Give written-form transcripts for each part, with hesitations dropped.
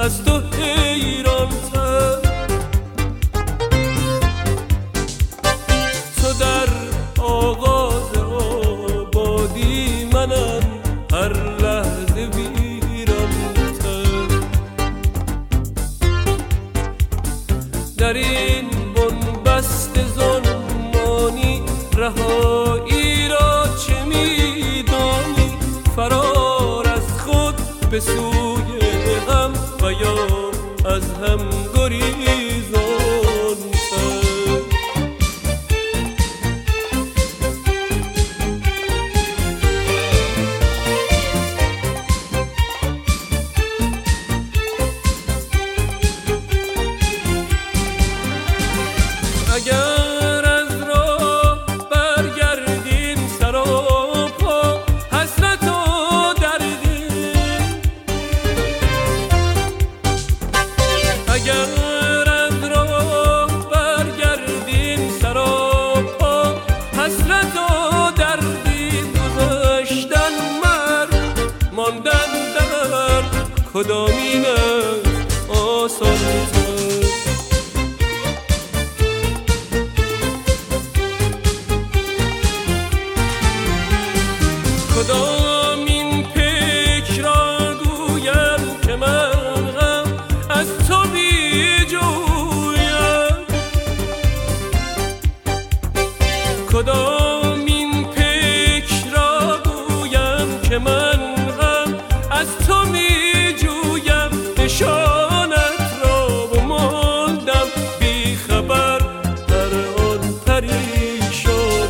از تو حیران‌تر. تو در آغاز آبادی، منم هر لحظه ویران‌تر. در این بنبست ظلمانی رهایی را چه می‌دانی؟ فرار از خود به سوی غم و یا از هم گریزان. اگر از راه برگردیم سراپا، حسرت و دردیم. اگر از راه برگردیم سراپا، حسرت و دردیم. گذشتن مرگ، ماندن درد، کدامین است آسان‌تر؟ کدامین پیک را گویم که من غم از تو بی جویم؟ کدامین پیک را گویم که من غم از تو می جویم؟ نشانت را بماندم بی خبر در آن پریشان.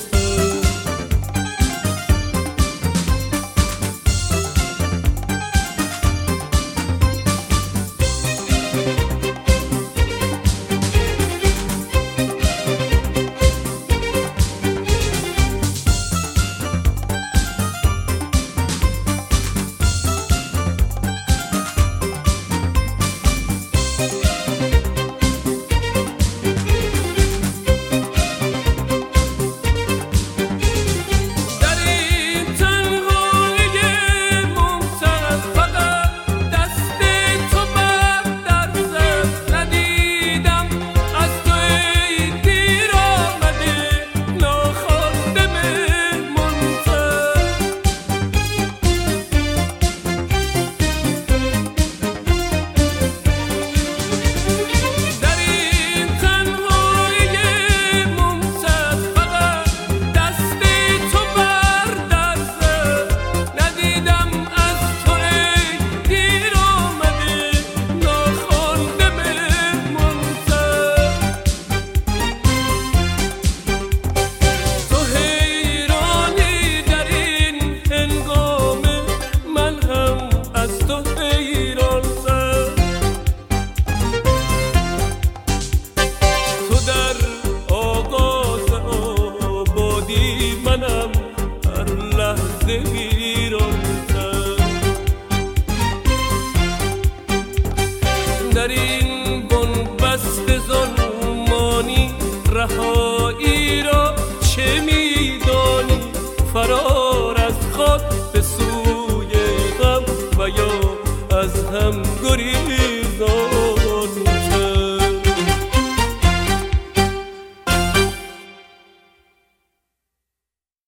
در این بنبست ظلمانی رهایی را چه می‌دانی؟ فرار از خود به سوی غم و یا از هم گریزان.